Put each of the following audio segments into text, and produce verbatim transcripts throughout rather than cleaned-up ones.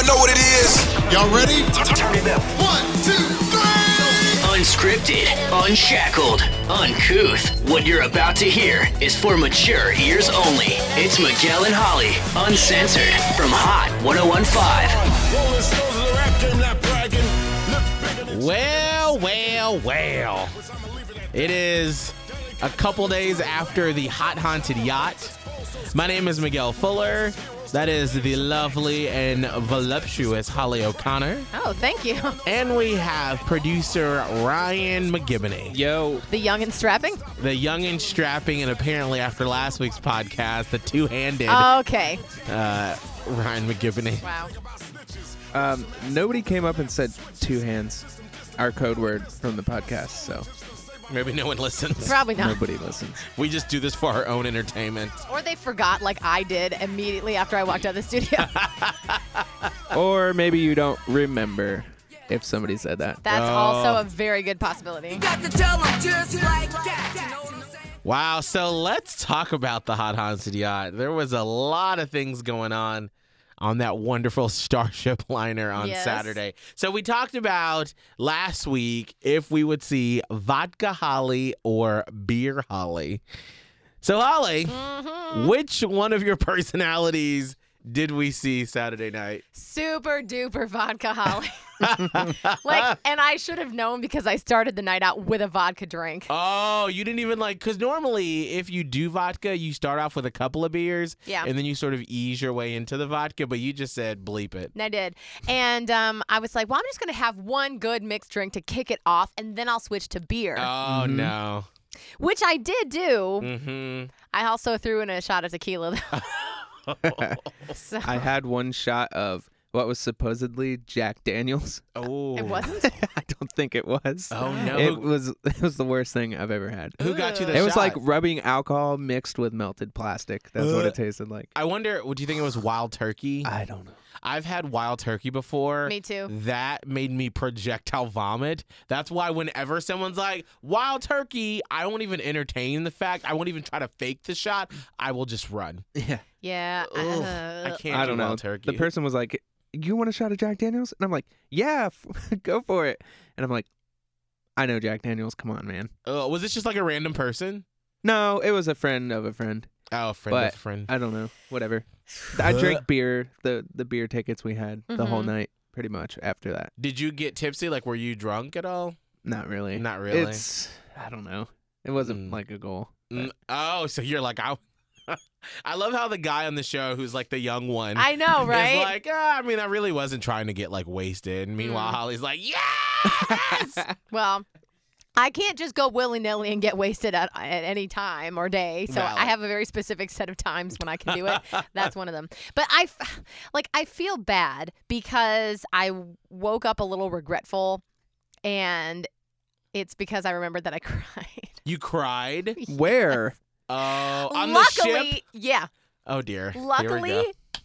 Y'all know what it is. Y'all ready? Turn it up. One, two, three. Unscripted, unshackled, uncouth. What you're about to hear is for mature ears only. It's Miguel and Holly, uncensored, from Hot one oh one point five. Well, well, well. It is a couple days after the Hot Haunted Yacht. My name is Miguel Fuller. That is the lovely and voluptuous Holly O'Connor. Oh, thank you. And we have producer Ryan McGibney. Yo. The young and strapping? The young and strapping, and apparently after last week's podcast, the two-handed Okay. uh, Ryan McGibney. Wow. Um, nobody came up and said two hands, our code word from the podcast, so Maybe no one listens. Probably not. nobody listens. We just do this for our own entertainment. Or they forgot like I did immediately after I walked out of the studio. Or maybe you don't remember if somebody said that. That's Oh. also a very good possibility. Wow, so let's talk about the Hot Haunted Yacht. There was a lot of things going on on that wonderful Starship liner on Yes. Saturday. So we talked about last week if we would see vodka Holly or beer Holly. So Holly, Mm-hmm. which one of your personalities did we see Saturday night? Super duper vodka Holly. like, and I should have known because I started the night out with a vodka drink. Oh, you didn't even like, because normally if you do vodka, you start off with a couple of beers. Yeah. And then you sort of ease your way into the vodka, but you just said bleep it. And I did. And um, I was like, well, I'm just going to have one good mixed drink to kick it off, and then I'll switch to beer, Oh, no. which I did do. Mm-hmm. I also threw in a shot of tequila, though. so, I had one shot of what was supposedly Jack Daniels. Oh. it wasn't? I don't think it was. Oh, no. It was it was the worst thing I've ever had. Who got you the It shot? was like rubbing alcohol mixed with melted plastic. That's what Ugh. it tasted like. I wonder, would you think it was wild turkey? I don't know. I've had wild turkey before. Me too. That made me projectile vomit. That's why whenever someone's like, wild turkey, I won't even entertain the fact. I won't even try to fake the shot. I will just run. Yeah. Yeah. Ugh, uh, I can't I do don't know. wild turkey. The person was like, "You want a shot of Jack Daniels?" And I'm like, "Yeah, f- go for it." And I'm like, "I know Jack Daniels. Come on, man." Uh, was this just like a random person? No, it was a friend of a friend. Oh, a friend But of a friend. I don't know. Whatever. I drank beer. The the beer tickets we had the whole Mhm. night, pretty much. After that, Did you get tipsy? Like, were you drunk at all? not really. Not really. It's I don't know. It wasn't Mm. like a goal. Mm, oh, so you're like, I I love how the guy on the show who's like the young one. I know, right? Is like, ah, I mean, I really wasn't trying to get like wasted. And meanwhile, Mm. Holly's like, yes! Well, I can't just go willy-nilly and get wasted at, at any time or day. So Valid. I have a very specific set of times when I can do it. That's one of them. But I, f- like, I feel bad because I woke up a little regretful, and it's because I remembered that I cried. You cried? Where? Oh, on Luckily, the ship? yeah. Oh, dear. Here we Luckily, go.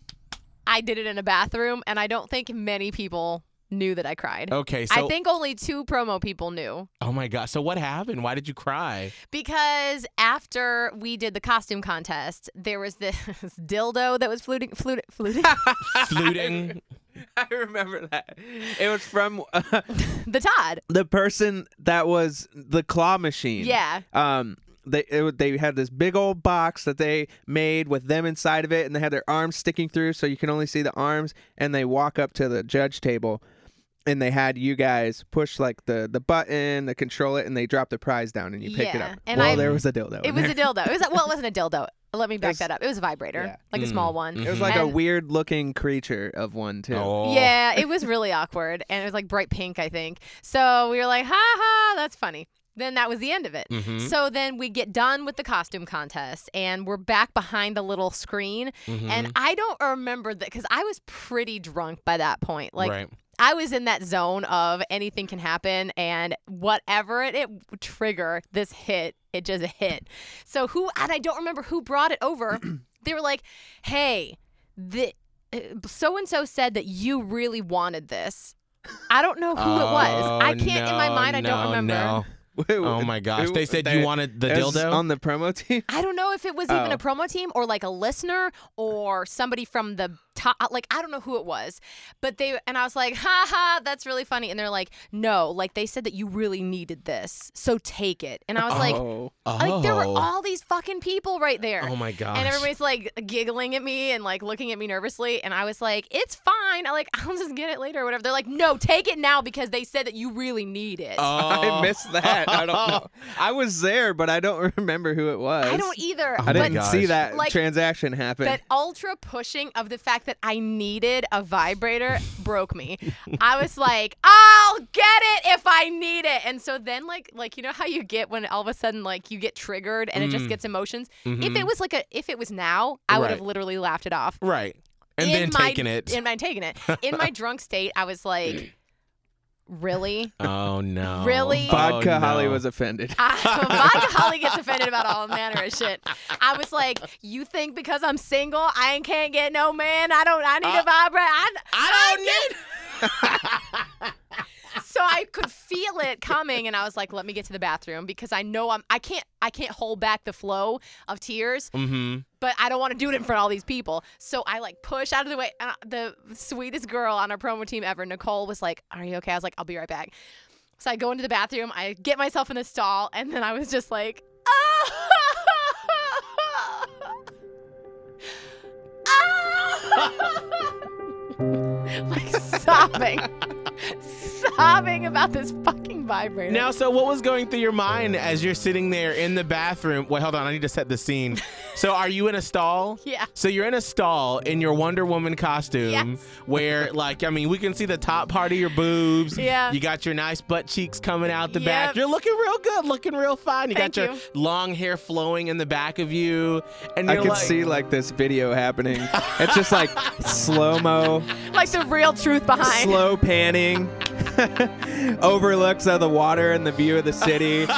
I did it in a bathroom, and I don't think many people knew that I cried. Okay, so. I think only two promo people knew. Oh, my God. So what happened? Why did you cry? Because after we did the costume contest, there was this dildo that was fluting, fluting, fluting. Fluting? I remember that. It was from uh, the Todd. the person that was the claw machine. Yeah. Um. They it, wa- they had this big old box that they made with them inside of it, and they had their arms sticking through, so you can only see the arms. And they walk up to the judge table, and they had you guys push like the the button, to control it, and they drop the prize down, and you pick it Yeah, up. and well, I- there was a dildo. It in was there. a dildo. It was a, well, it wasn't a dildo. Let me back was- that up. It was a vibrator, yeah. like a Mm. small one. It was like a And- weird looking creature of one too. Oh. Yeah, it was really awkward, and it was like bright pink, I think. So we were like, ha ha, that's funny. Then that was the end of it. Mhm. So then we get done with the costume contest, and we're back behind a little screen. Mhm. And I don't remember that because I was pretty drunk by that point. Like, right. I was in that zone of anything can happen, and whatever it, it would trigger, this hit, it just hit. So who, and I don't remember who brought it over. They were like, hey, the so and so said that you really wanted this. I don't know who it was. I can't, in my Oh, mind, I no, don't remember. no. Oh my gosh. Who- They said you wanted the it was dildo? on the promo team. I don't know if it was even Oh. a promo team or like a listener or somebody from the to- like I don't know who it was, but they and I was like, ha ha, that's really funny. And they're like, no, like they said that you really needed this, so take it. And I was like, Oh. like there were Oh. all these fucking people right there. Oh my gosh. And everybody's like giggling at me and like looking at me nervously. And I was like, it's fine. I like I'll just get it later or whatever. They're like, no, take it now because they said that you really need it. Oh. I missed that. I don't know. I was there, but I don't remember who it was. I don't either. Oh I my didn't gosh. see that Like, transaction happen. That ultra pushing of the fact that I needed a vibrator broke me. I was like, I'll get it if I need it. And so then like like you know how you get when all of a sudden like you get triggered and it just Mm. gets emotions? Mhm. If it was like a if it was now, I would have Right. literally laughed it off. Right. And In then my- taking it. In my taking it. In my drunk state, I was like, really? Oh no. Really? Vodka Oh, Holly no. was offended. I, Vodka Holly gets offended about all manner of shit. I was like, you think because I'm single, I ain't can't get no man? I don't. I need Uh, a vibrator. I, I don't need. So I could feel it coming, and I was like, let me get to the bathroom because I know I'm. I can't. I can't hold back the flow of tears, Mm-hmm. but I don't want to do it in front of all these people. So I like push out of the way. Uh, the sweetest girl on our promo team ever, Nicole, was like, "Are you okay?" I was like, "I'll be right back." So I go into the bathroom. I get myself in the stall, and then I was just like, "Ah!" like sobbing, sobbing about this fucking vibrator. Now, so what was going through your mind as you're sitting there in the bathroom? Wait, hold on. I need to set the scene. So are you in a stall? Yeah. So you're in a stall in your Wonder Woman costume Yes. where, like, I mean, we can see the top part of your boobs. Yeah. You got your nice butt cheeks coming out the Yep. back. You're looking real good, looking real fine. You Thank got your you. long hair flowing in the back of you. And I you're could like, see like this video happening. It's just like slow mo, Like the real truth behind. slow panning, overlooks of the water and the view of the city.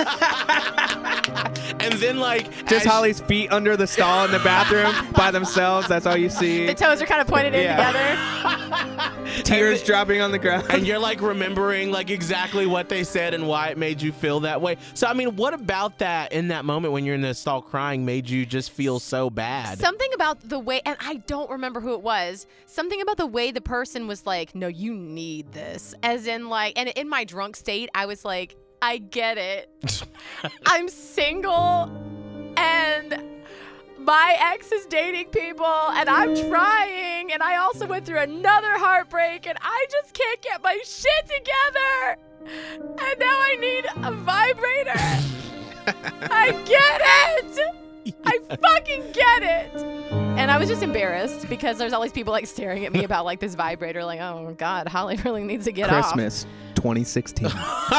and then, like, Just as- Holly's feet under the stall in the bathroom by themselves. That's all you see. The toes are kind of pointed in Yeah. together. Tears dropping on the ground. and you're like remembering like exactly what they said and why it made you feel that way. So I mean, what about that in that moment when you're in the stall crying made you just feel so bad? Something about the way, and I don't remember who it was, something about the way the person was like, no, you need this. As in, like, and in my drunk state, I was like, I get it. I'm single, and my ex is dating people, and I'm trying, and I also went through another heartbreak, and I just can't get my shit together. And now I need a vibrator. I get it. I fucking get it. And I was just embarrassed because there's all these people like staring at me about like this vibrator, like, oh God, Holly really needs to get off. Christmas twenty sixteen.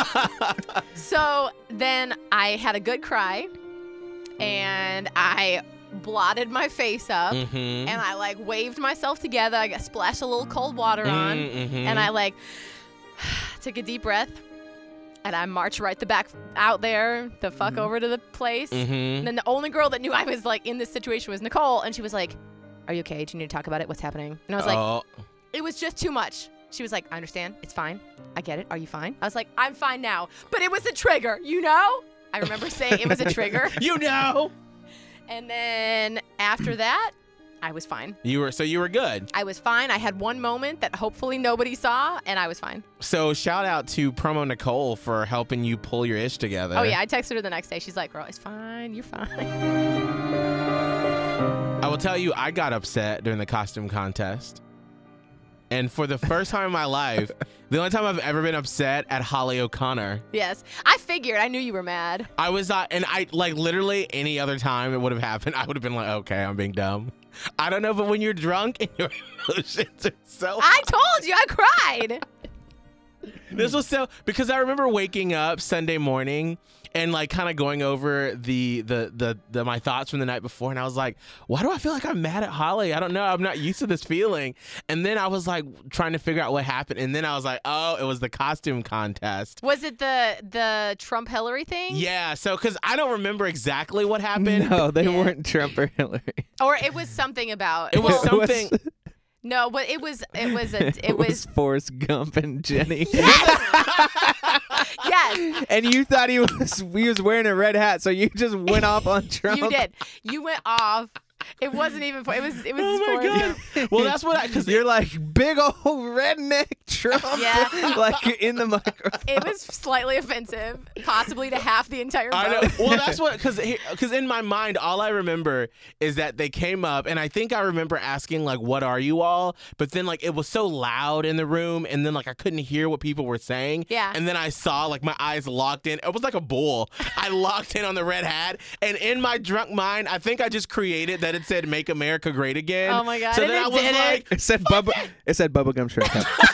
So then I had a good cry, and I blotted my face up, Mm-hmm. and I like waved myself together. I got splashed a little cold water on, Mm-hmm. and I like took a deep breath, and I marched right the back out there, the fuck over to the place. Mm-hmm. And then the only girl that knew I was like in this situation was Nicole, and she was like, "Are you okay? Do you need to talk about it? What's happening?" And I was like, oh. "It was just too much." She was like, "I understand. It's fine. I get it. Are you fine?" I was like, "I'm fine now." But it was a trigger, you know? I remember saying it was a trigger. You know. And then after that, I was fine. You were so you were good. I was fine. I had one moment that hopefully nobody saw, and I was fine. So shout out to Promo Nicole for helping you pull your ish together. Oh, yeah. I texted her the next day. She's like, "Girl, it's fine. You're fine." I will tell you, I got upset during the costume contest. And for the first time in my life, the only time I've ever been upset at Holly O'Connor, Yes. I figured. I knew you were mad. I was not, and I, like, literally any other time it would have happened, I would have been like, okay, I'm being dumb. I don't know, but when you're drunk and your emotions are so. I told you. I cried. This was so, because I remember waking up Sunday morning and like kind of going over the, the the the my thoughts from the night before, and I was like, why do I feel like I'm mad at Holly? I don't know. I'm not used to this feeling. And then I was like trying to figure out what happened, and then I was like, oh, it was the costume contest. Was it the the Trump Hillary thing? Yeah, so because I don't remember exactly what happened. No, they Yeah. weren't Trump or Hillary. Or it was something about. It was well, something. No, but it was it was a, it, It was, was Forrest Gump and Jenny. yes. And you thought he was he was wearing a red hat, so you just went off on Trump. You did. You went off It wasn't even. For, it was. It was. Oh my for, god! Well, that's what I because You're like big old redneck Trump, Yeah. like in the microphone. It was slightly offensive, possibly to half the entire vote. I know. Well, that's what because because in my mind, all I remember is that they came up, and I think I remember asking like, "What are you all?" But then like it was so loud in the room, and then like I couldn't hear what people were saying. Yeah. And then I saw like my eyes locked in. It was like a bull. I locked in on the red hat, and in my drunk mind, I think I just created that it said "Make America Great Again." Oh my God, So and then it I was did it. like, It said bubble. It said bubblegum shrimp.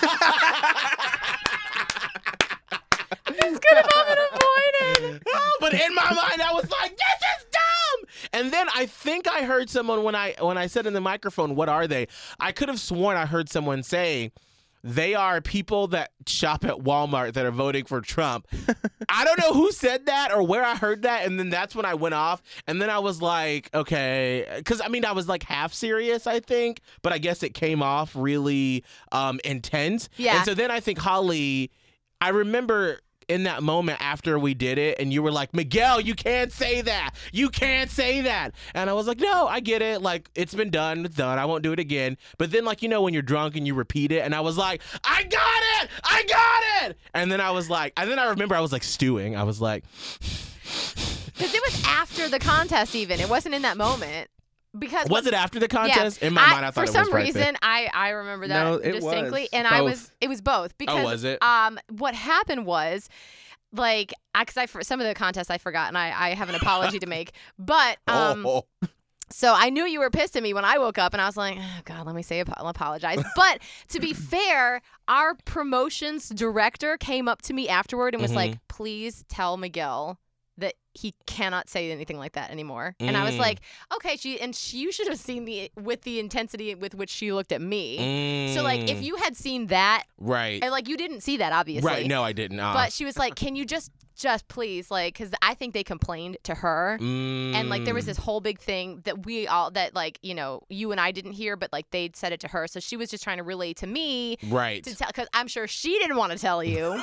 This could have all been avoided. oh, but in my mind, I was like, "This is dumb." And then I think I heard someone when I when I said in the microphone, "What are they?" I could have sworn I heard someone say, "They are people that shop at Walmart that are voting for Trump." I don't know who said that or where I heard that, and then that's when I went off. And then I was like, okay, because I mean, I was like half serious, I think, but I guess it came off really um, intense. Yeah. And so then I think Holly, I remember in that moment after we did it, and you were like, "Miguel, you can't say that. You can't say that." And I was like, "No, I get it. Like, it's been done. It's done. I won't do it again." But then, like, you know, when you're drunk and you repeat it, and I was like, "I got it. I got it." And then I was like, and then I remember I was like stewing. I was like, Because it was after the contest, even. It wasn't in that moment. Because was it after the contest? Yeah. In my mind, I thought for it was some right reason, there. I, I remember that No, it distinctly, was and I both. was it was both because was it? um what happened was like because I, for some of the contests I forgot and I, I have an apology to make, but um oh. so I knew you were pissed at me when I woke up, and I was like, oh, God, let me say I'll apologize. But to be fair, our promotions director came up to me afterward and was Mhm. like, please tell Miguel that he cannot say anything like that anymore. And I was Mm. like, okay, she and she, you should have seen me with the intensity with which she looked at me. So like, if Mm. you had seen that, right, and like you didn't see that obviously, right, no, I didn't. Uh, but she was like, can you just, just please, like, because I think they complained to her. And like there was Mm. this whole big thing that we all that like you know you and I didn't hear, but like they'd said it to her, so she was just trying to relay to me right. to tell, because I'm sure she didn't want to tell you.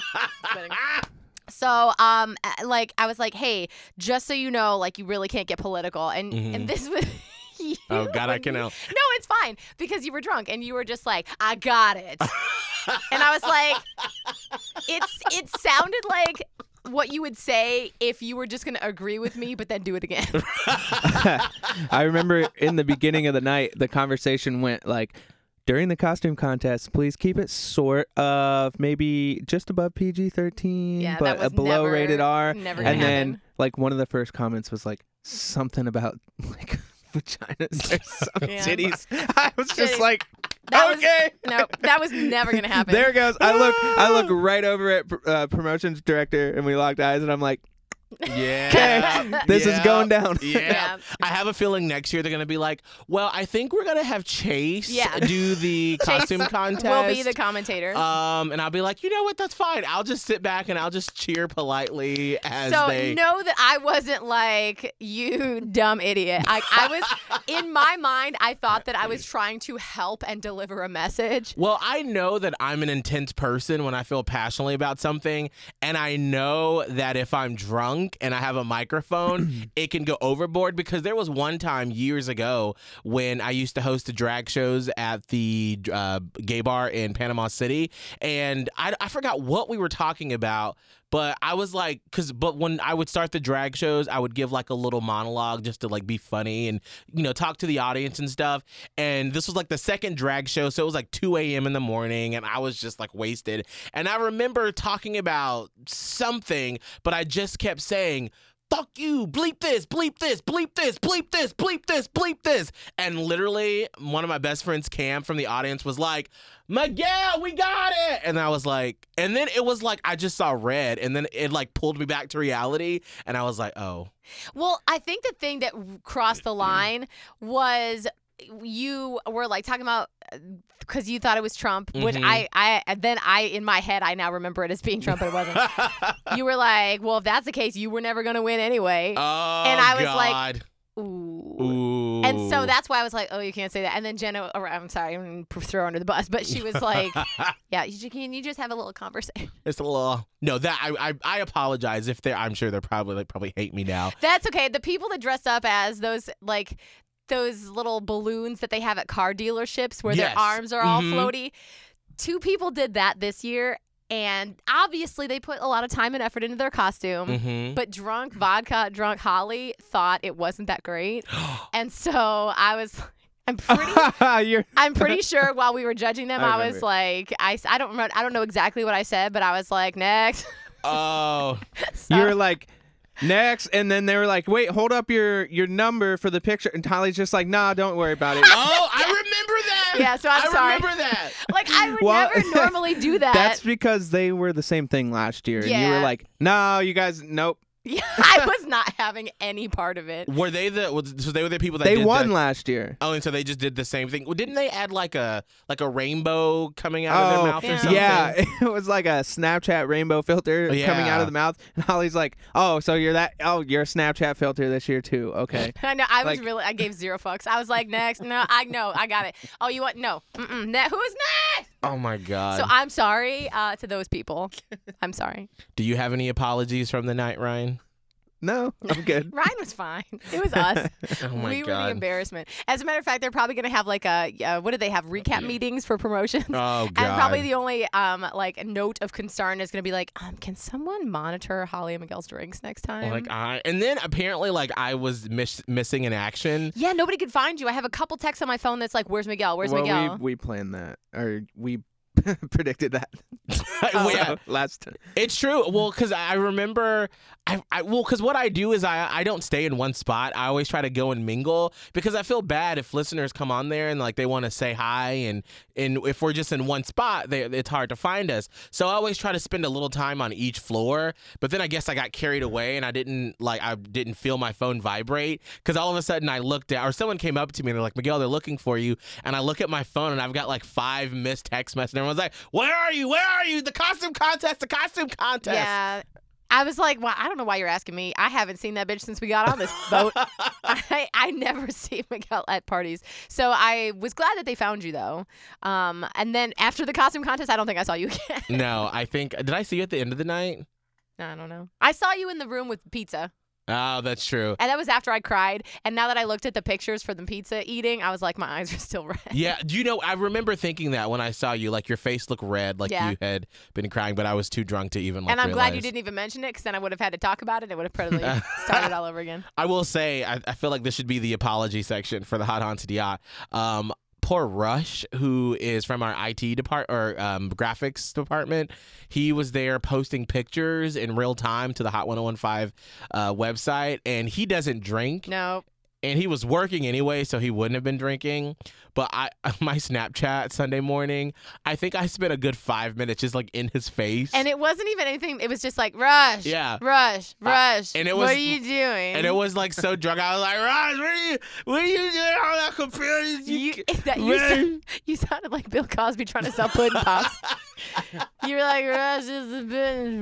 So um like I was like, hey, just so you know, like you really can't get political, and Mhm. and this was. You, Oh, God, I when can you- know. No, it's fine because you were drunk and you were just like, I got it, and I was like, it's it sounded like what you would say if you were just gonna agree with me, but then do it again. I remember in the beginning of the night, the conversation went like, during the costume contest, please keep it sort of maybe just above P G thirteen, Yeah, that but was uh, below never- rated R. never And gonna then happen. like one of the first comments was like something about like vaginas or some Yeah. titties. I was just Titties. like, That was- okay. No, that was never gonna happen. There goes. I look. I look right over at uh, promotions director, and we locked eyes, and I'm like, Yeah. this is Yeah. going down. Yeah. Yeah. I have a feeling next year they're going to be like, well, I think we're going to have Chase Yeah. do the costume Chase contest. will be the commentator. um, and I'll be like, you know what? That's fine. I'll just sit back and I'll just cheer politely as so they. know that I wasn't like, you dumb idiot. I, I was in my mind. I thought that I was trying to help and deliver a message. Well, I know that I'm an intense person when I feel passionately about something. And I know that if I'm drunk and I have a microphone, it can go overboard, because there was one time years ago when I used to host the drag shows at the uh, gay bar in Panama City. And I, I forgot what we were talking about. But I was like, cause, but when I would start the drag shows, I would give like a little monologue just to like be funny and, you know, talk to the audience and stuff. And this was like the second drag show. So it was like two a.m. in the morning and I was just like wasted. And I remember talking about something, but I just kept saying, fuck you, bleep this, bleep this, bleep this, bleep this, bleep this, bleep this. And literally one of my best friends, Cam, from the audience was like, Miguel, we got it. And I was like, and then it was like, I just saw red, and then it like pulled me back to reality. And I was like, oh. Well, I think the thing that crossed the line was you were like talking about because you thought it was Trump, which Mhm. I, I, then I, in my head, I now remember it as being Trump, but it wasn't. You were like, well, if that's the case, you were never going to win anyway. Oh, And I was God. like, Ooh. Ooh. And so that's why I was like, oh, you can't say that. And then Jenna, or I'm sorry, I'm going to throw her under the bus, but she was like, yeah, you, can you just have a little conversation? It's a little, no, that, I, I, I apologize if they're, I'm sure they're probably, they probably hate me now. That's okay. The people that dressed up as those, like, those little balloons that they have at car dealerships where Yes. their arms are all Mhm. floaty. Two people did that this year, and obviously they put a lot of time and effort into their costume. Mm-hmm. But drunk vodka, drunk Holly thought it wasn't that great, and so I was. I'm pretty. You're I'm pretty sure while we were judging them, I I, was remember. like, I, I don't remember, I don't know exactly what I said, but I was like, next. Oh, So- you were like next, and then they were like, wait, hold up your your number for the picture, and Holly's just like, nah, don't worry about it. oh, I remember that. Yeah, so I'm I sorry. remember that. like I would Well, never normally do that. That's because they were the same thing last year, and you were Yeah. like, no, you guys, nope. Yeah, I was not having any part of it. Were they the? was- So they were the people that They did won the- last year. Oh, and so they just did the same thing. Well, didn't they add like a like a rainbow coming out of Oh, their mouth or yeah. something? Yeah, it was like a Snapchat rainbow filter coming out Yeah. of the mouth, and Holly's like, "Oh, so you're that? Oh, you're a Snapchat filter this year too? Okay." I know. I was Like- really. I gave zero fucks. I was like, next. No, I know. I got it. Oh, you want no? Mm-mm. Ne- who's next? Oh my God. So I'm sorry uh, to those people. I'm sorry. Do you have any apologies from the night, Ryan? No, I'm good. Ryan was fine. It was us. Oh my we were the God. embarrassment. As a matter of fact, they're probably going to have like a uh, what do they have recap meetings for promotions? Oh God. And probably the only um like note of concern is going to be like, um, can someone monitor Holly and Miguel's drinks next time? like I and then apparently like I was miss, missing in action. yeah, nobody could find you. I have a couple texts on my phone that's like, "Where's Miguel? Where's well, Miguel?" we we planned that, or we predicted that. Well, yeah, So, last time. it's true. Well, because I remember, I, I well, because what I do is I I don't stay in one spot. I always try to go and mingle because I feel bad if listeners come on there and like they want to say hi and and if we're just in one spot, they, it's hard to find us. So I always try to spend a little time on each floor. But then I guess I got carried away and I didn't like I didn't feel my phone vibrate because all of a sudden I looked at or someone came up to me and they're like, Miguel, they're looking for you. And I look at my phone and I've got like five missed text messages. And everyone's like, where are you? Where are you? The costume contest, the costume contest. Yeah. I was like, well, I don't know why you're asking me. I haven't seen that bitch since we got on this boat. I, I never see Miguel at parties. So I was glad that they found you, though. Um, and then after the costume contest, I don't think I saw you again. No, I think, did I see you at the end of the night? I don't know. I saw you in the room with pizza. Oh, that's true. And that was after I cried. And now that I looked at the pictures for the pizza eating, I was like, my eyes are still red. Yeah, do you know, I remember thinking that when I saw you, like your face looked red, like Yeah. you had been crying, but I was too drunk to even like And I'm glad you realize. didn't even mention it because then I would have had to talk about it. And it would have probably started all over again. I will say, I, I feel like this should be the apology section for the Hot Haunted Yacht. Um, poor Rush, who is from our I T department or um, graphics department, he was there posting pictures in real time to the Hot ten fifteen uh, website, and he doesn't drink. No. And he was working anyway, so he wouldn't have been drinking. But I, my Snapchat Sunday morning, I think I spent a good five minutes just like in his face. And it wasn't even anything. It was just like, Rush. Yeah. Rush. Rush. and it what was- are you doing? And it was like so drunk. I was like, Raj, what are you, what are you doing on that computer? You, that, you, sound, you sounded like Bill Cosby trying to sell pudding pops. You were like, Rush is the business,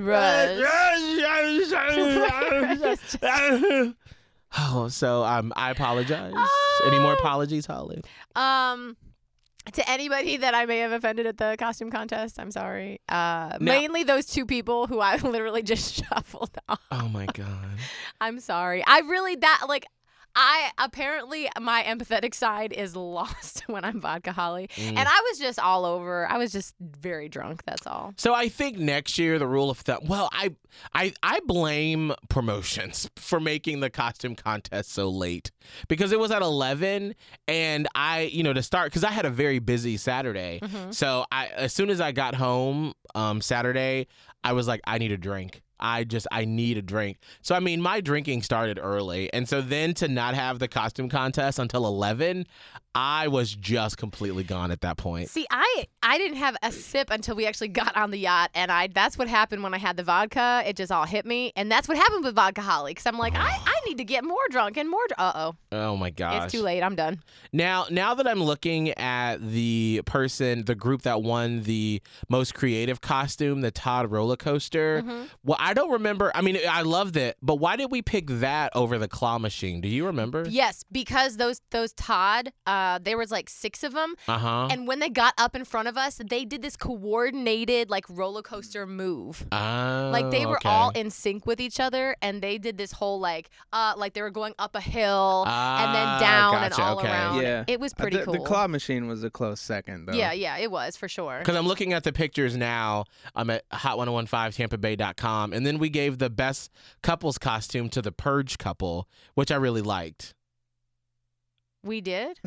Rush. Oh, so um, I apologize. Any more apologies, Holly? Um, to anybody that I may have offended at the costume contest, I'm sorry. Uh, Now- mainly those two people who I literally just shuffled off. Oh my God. I'm sorry. I really that like. I apparently my empathetic side is lost when I'm vodka Holly, Mm. and I was just all over. I was just very drunk. That's all. So I think next year the rule of thumb. Well, I I I blame promotions for making the costume contest so late because it was at eleven, and I you know to start because I had a very busy Saturday. Mhm. So I as soon as I got home um, Saturday, I was like, I need a drink. I just, I need a drink. So, I mean, my drinking started early. And so then to not have the costume contest until eleven, I was just completely gone at that point. See, I I didn't have a sip until we actually got on the yacht, and I that's what happened when I had the vodka. It just all hit me, and that's what happened with vodka Holly. Because I'm like, I, I need to get more drunk and more. Uh oh, Oh my gosh. it's too late. I'm done. Now, now that I'm looking at the person, the group that won the most creative costume, the Todd roller coaster, Mm-hmm. well, I don't remember. I mean, I loved it, but why did we pick that over the claw machine? Do you remember? Yes, because those those Todd, uh, there was like six of them, Uh huh. and when they got up in front of us, they did this coordinated like roller coaster move. Oh, Like they were okay. all in sync with each other, and they did this whole like uh, like they were going up a hill and then Ah, down gotcha, and all okay. around. Yeah. It was Uh, pretty the, cool. The claw machine was a close second, though. Yeah, yeah, it was for sure. Because I'm looking at the pictures now. I'm at hot ten fifteen tampa bay dot com. And then we gave the best couples costume to the Purge couple, which I really liked. We did.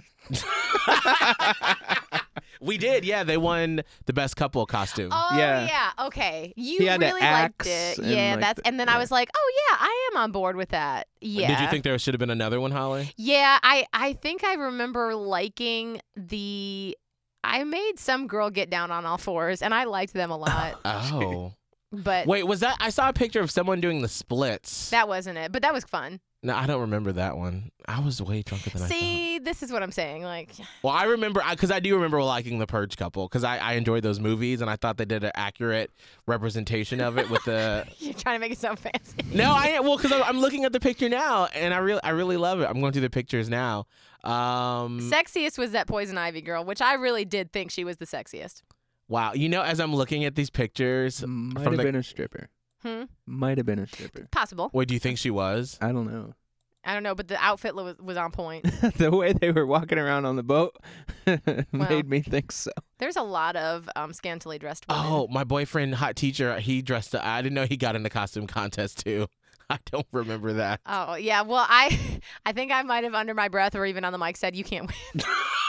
We did, yeah. They won the best couple costume. Oh Yeah. yeah, okay. You He had the really liked axe it. and, Yeah, like, that's the- and then yeah. I was like, "Oh yeah, I am on board with that." Yeah. Did you think there should have been another one, Holly? Yeah, I I think I remember liking the I made some girl get down on all fours and I liked them a lot. Oh. But Wait, was that? I saw a picture of someone doing the splits. that wasn't it. But that was fun. No, I don't remember that one. I was way drunker than I thought. See, this is what I'm saying. Like, Well, I remember, because I do remember liking the Purge couple, because I, I enjoyed those movies, and I thought they did an accurate representation of it with the... you're trying to make it sound fancy. No, I am. Well, because I'm, I'm looking at the picture now, and I really I really love it. I'm going through the pictures now. Um, Sexiest was that Poison Ivy girl, which I really did think she was the sexiest. wow. You know, as I'm looking at these pictures... Might From have the- been a stripper. Hmm? Might have been a stripper. Possible. What do you think she was? I don't know. I don't know, but the outfit was, was on point. The way they were walking around on the boat Well. made me think so. There's a lot of um, scantily dressed women. Oh, my boyfriend, hot teacher, he dressed... I didn't know he got in the costume contest, too. I don't remember that. Oh yeah, well I, I think I might have under my breath or even on the mic said you can't win.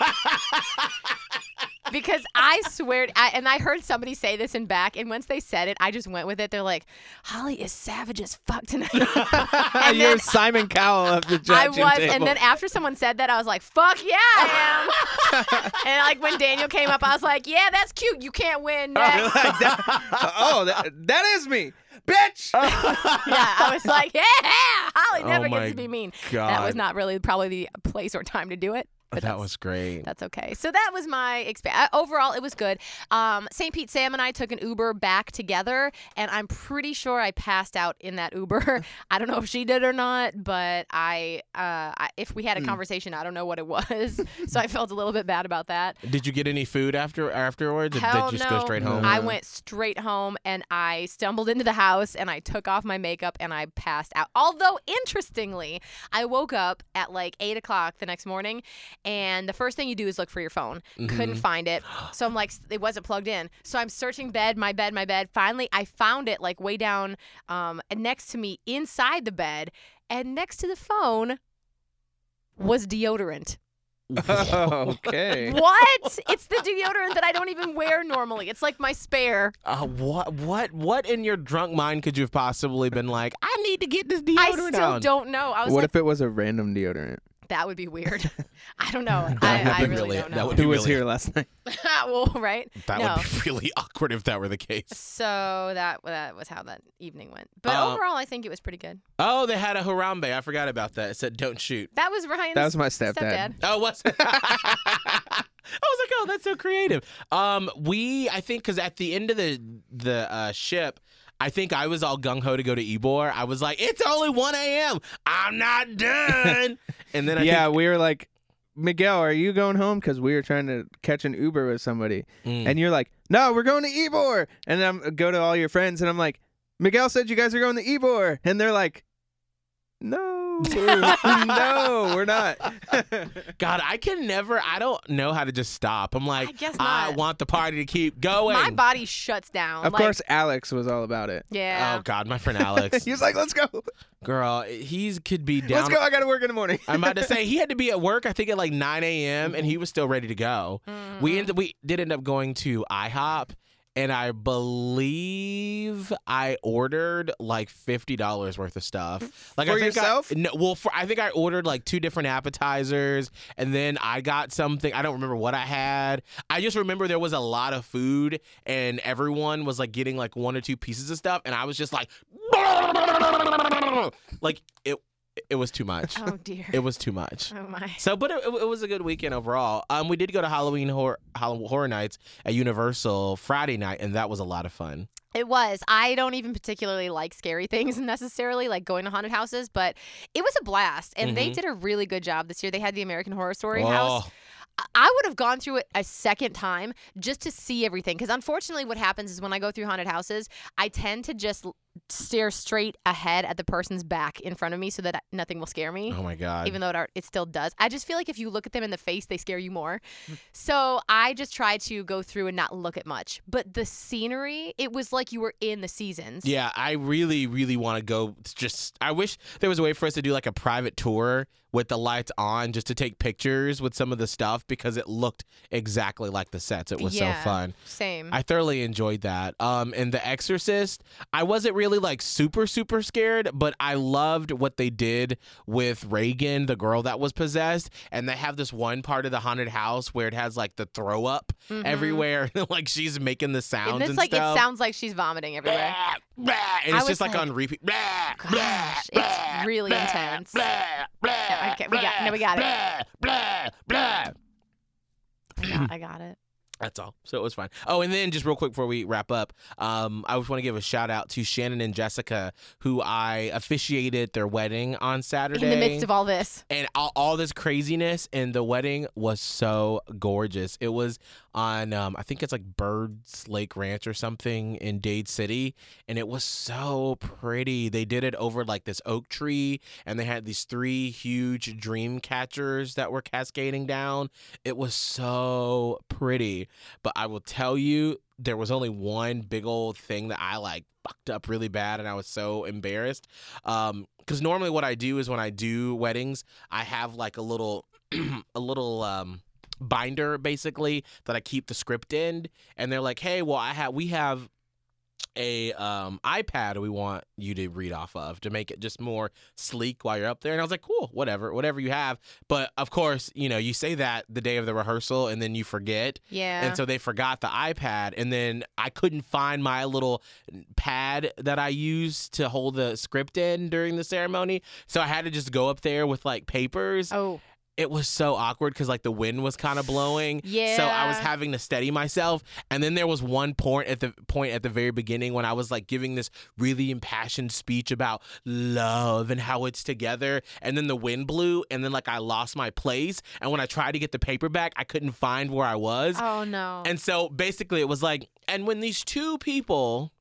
Because I swear, I, and I heard somebody say this in back, and once they said it, I just went with it. They're like, Holly is savage as fuck tonight. And You're then Simon Cowell of the I judging was, table. and then after someone said that, I was like, fuck yeah, I am. And like when Daniel came up, I was like, yeah, that's cute. You can't win You're next. like, that- oh, that, that is me, bitch. Yeah, I was like, yeah, Holly Oh never my gets to be mean. God. That was not really probably the place or time to do it. But That that's- was great. That's okay. So that was my experience. Overall, it was good. Um, Saint Pete Sam and I took an Uber back together, and I'm pretty sure I passed out in that Uber. I don't know if she did or not, but I, uh, I if we had a conversation, I don't know what it was. So I felt a little bit bad about that. Did you get any food after afterwards? Or Hell did you just no. go straight home? I went straight home, and I stumbled into the house, and I took off my makeup, and I passed out. Although, interestingly, I woke up at like eight o'clock the next morning, and the first thing you do is look for your phone. Couldn't find it. So I'm like, it wasn't plugged in. So I'm searching bed, my bed, my bed. Finally, I found it like way down um, next to me inside the bed. And next to the phone was deodorant. Okay. What? It's the deodorant that I don't even wear normally. It's like my spare. Uh, what what what in your drunk mind could you have possibly been like, I need to get this deodorant I still on? don't know. I was What like, if it was a random deodorant? that would be weird. I don't know. That I, would I be really, really- don't that know. would be Who was really- here last night? Well, right? That no. would be really awkward if that were the case. So that that was how that evening went. But Uh, overall, I think it was pretty good. Oh, they had a Harambe. I forgot about that. It said don't shoot. That was Ryan's That was my stepdad. stepdad. Oh, was it? I was like, oh, that's so creative. Um, we, I think, because at the end of the the uh, ship, I think I was all gung ho to go to Ybor. I was like, it's only one a.m. I'm not done. And then I yeah, think, we were like, Miguel, are you going home? Because we were trying to catch an Uber with somebody. Mm. And you're like, no, we're going to Ybor. And I'm go to all your friends, and I'm like, Miguel said you guys are going to Ybor. And they're like, no, no, we're not. God, I can never. I don't know how to just stop. I'm like, I guess I not. want the party to keep going. My body shuts down. Of like, course, Alex was all about it. Yeah. Oh God, my friend Alex. He was like, let's go. Girl, he's could be down. Let's go. I got to work in the morning. I'm about to say he had to be at work. I think at like nine a.m. and he was still ready to go. Mm-hmm. We ended. We did end up going to IHOP, and I believe I ordered like fifty dollars worth of stuff. Like For I think yourself? I, no, well, for, I think I ordered like two different appetizers, and then I got something. I don't remember what I had. I just remember there was a lot of food, and everyone was like getting like one or two pieces of stuff, and I was just like, like it. It was too much. Oh dear. It was too much. Oh my. So, but it, it was a good weekend overall. Um, we did go to Halloween Horror, Halloween Horror Nights at Universal Friday night, and that was a lot of fun. It was. I don't even particularly like scary things necessarily, like going to haunted houses, but it was a blast. And they Mhm. did a really good job this year. They had the American Horror Story Oh. house. I- I would have gone through it a second time just to see everything. Because unfortunately, what happens is when I go through haunted houses, I tend to just stare straight ahead at the person's back in front of me so that nothing will scare me. Oh my God. Even though it, are, it still does. I just feel like if you look at them in the face, they scare you more. So I just try to go through and not look at much. But the scenery, it was like you were in the seasons. Yeah, I really, really want to go. Just, I wish there was a way for us to do like a private tour with the lights on just to take pictures with some of the stuff because it looked exactly like the sets. It was Yeah, so fun. Same. I thoroughly enjoyed that. Um, and The Exorcist, I wasn't really like super, super scared, but I loved what they did with Reagan, the girl that was possessed. And they have this one part of the haunted house where it has like the throw up Mhm. everywhere. Like she's making the sounds and and it's like stuff. it sounds like she's vomiting everywhere. Blah, and I it's was just like, like, on repeat. Blah, Gosh, blah, it's blah, really blah, intense. Blah, blah, Yeah, okay, we got- no, we got it. blah, Blah, blah. I got, I got it. That's all. So it was fine. Oh, and then just real quick before we wrap up, um, I just want to give a shout out to Shannon and Jessica, who I officiated their wedding on Saturday. In the midst of all this. And all, all this craziness, and the wedding was so gorgeous. It was on, um, I think it's like Birds Lake Ranch or something in Dade City, and it was so pretty. They did it over like this oak tree, and they had these three huge dream catchers that were cascading down. It was so pretty. But I will tell you, there was only one big old thing that I like fucked up really bad, and I was so embarrassed. Um, because normally what I do is when I do weddings, I have like a little, a little um binder basically that I keep the script in, and they're like, hey, well, I have we have a um iPad we want you to read off of to make it just more sleek while you're up there. And I was like, cool, whatever, whatever you have. But of course, you know, you say that the day of the rehearsal and then you forget. Yeah. And so they forgot the iPad, and then I couldn't find my little pad that I used to hold the script in during the ceremony. So I had to just go up there with like papers. Oh. It was so awkward because like the wind was kind of blowing. So I was Yeah. having to steady myself. And then there was one point at the point at the very beginning when I was like giving this really impassioned speech about love and how it's together. And then the wind blew, and then like I lost my place. And when I tried to get the paper back, I couldn't find where I was. Oh no. And so basically it was like, and when these two people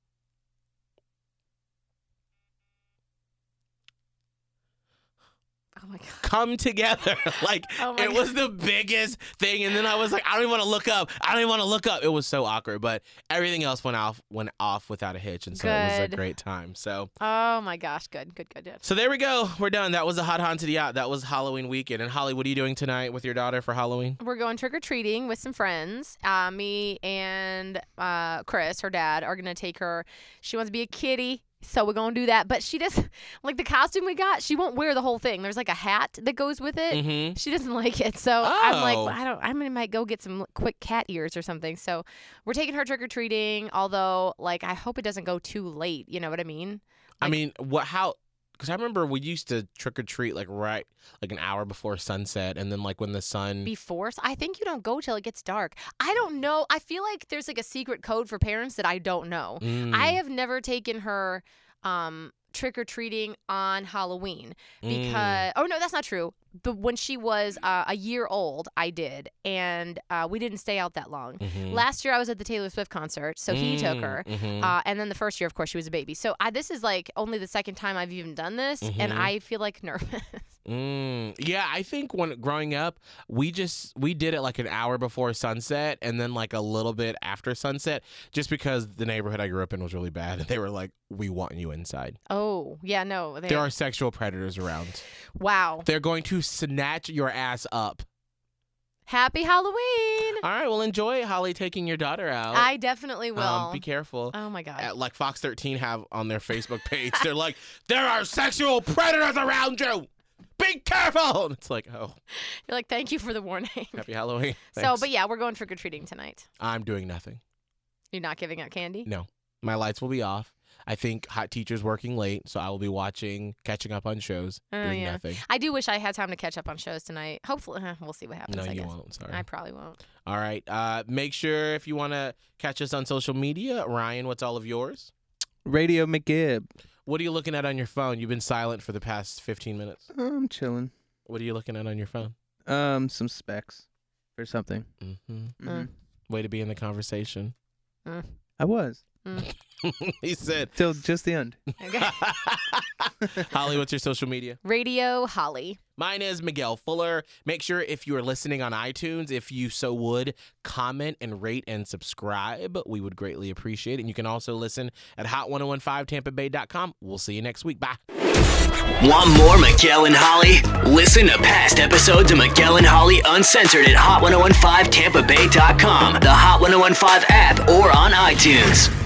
Oh my god. come together, like Oh my it was the biggest thing. And then I was like, I don't even want to look up. I don't even want to look up. It was so awkward, but everything else went off went off without a hitch, and so it was a Good. great time. So Oh my gosh. Good. Good. Good. Good. so there we go. We're done. That was a hot haunted yacht. That was Halloween weekend. And Holly, what are you doing tonight with your daughter for Halloween? We're going trick or treating with some friends. Uh, me and uh, Chris, her dad, are gonna take her. She wants to be a kitty, so we're gonna do that. But she does like the costume we got. She won't wear the whole thing. There's like a hat that goes with it. Mm-hmm. She doesn't like it, so I'm like, Oh. well, I don't. I might go get some quick cat ears or something. So we're taking her trick or treating. Although, like, I hope it doesn't go too late. You know what I mean? I Like- mean, what? How? Because I remember we used to trick or treat like right, like an hour before sunset, and then like when the sun. Before, so I think you don't go till it gets dark. I don't know. I feel like there's like a secret code for parents that I don't know. Mm. I have never taken her um, trick or treating on Halloween because oh no, that's not true. But when she was uh, a year old, I did, and uh, we didn't stay out that long. Mhm. Last year, I was at the Taylor Swift concert, so he took her. Mhm. Uh, and then the first year, of course, she was a baby. So I, this is like only the second time I've even done this, and Mhm. I feel like nervous. Mm, yeah, I think when growing up, we just we did it like an hour before sunset, and then like a little bit after sunset, just because the neighborhood I grew up in was really bad, and they were like, "We want you inside." Oh yeah, no. They, There are sexual predators around. wow. They're going to snatch your ass up. Happy Halloween. All right, well, enjoy Holly taking your daughter out. I definitely will. Um, be careful. Oh my god. Uh, like Fox thirteen have on their Facebook page, they're like, "There are sexual predators around you. Be careful." And it's like, oh, You're like, thank you for the warning. happy Halloween. So, Thanks. but yeah, we're going trick or treating tonight. I'm doing nothing. You're not giving out candy? No, my lights will be off. I think Hot Teacher's working late, so I will be watching, catching up on shows, Oh, doing yeah. nothing. I do wish I had time to catch up on shows tonight. Hopefully, uh, we'll see what happens. No, I you guess. won't. Sorry. I probably won't. All right. Uh, make sure if you want to catch us on social media, Ryan, what's all of yours? Radio McGibb. What are you looking at on your phone? You've been silent for the past fifteen minutes. I'm chilling. What are you looking at on your phone? Um, some specs for something. Mm-hmm. Mhm. Way to be in the conversation. I was. Mm. He said, till just the end. Okay. Holly, what's your social media? Radio Holly. Mine is Miguel Fuller. Make sure if you are listening on iTunes, if you so would, comment and rate and subscribe. We would greatly appreciate it. And you can also listen at hot ten fifteen tampa bay dot com. We'll see you next week. Bye. Want more Miguel and Holly? Listen to past episodes of Miguel and Holly Uncensored at hot ten fifteen tampa bay dot com, the Hot ten fifteen app, or on iTunes.